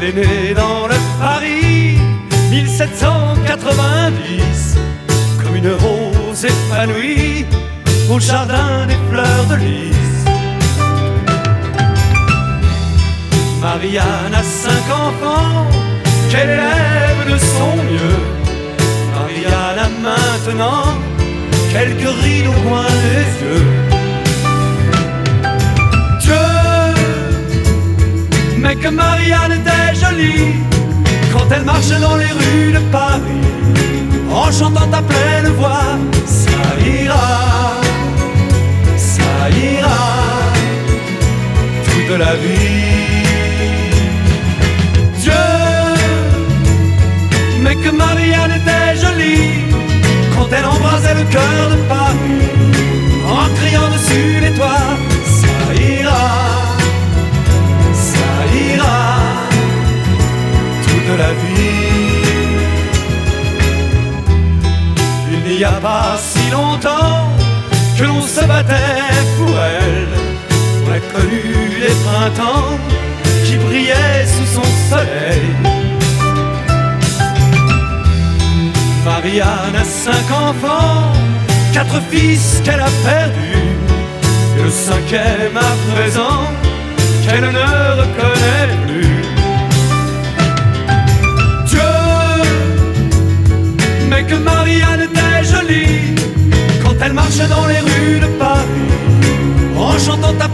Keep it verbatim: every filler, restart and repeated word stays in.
est née dans le Paris mille sept cent quatre-vingt-dix, comme une rose épanouie au jardin des fleurs de lys. Marianne a cinq enfants qu'elle élève de son mieux. Marianne a maintenant quelques rides au coin des yeux. Dieu, mais que Marianne était jolie quand elle marche dans les rues de Paris, en chantant à pleine voix. Ça ira, ça ira, toute la vie. Mais que Marianne était jolie quand elle embrasait le cœur de Paris, en criant dessus les toits. Ça ira, ça ira, toute la vie. Il n'y a pas si longtemps que l'on se battait pour elle. On a connu les printemps qui brillaient sous son soleil. Marianne a cinq enfants, quatre fils qu'elle a perdus, et le cinquième à présent qu'elle ne reconnaît plus. Dieu, mais que Marianne était jolie quand elle marchait dans les rues de Paris, en chantant à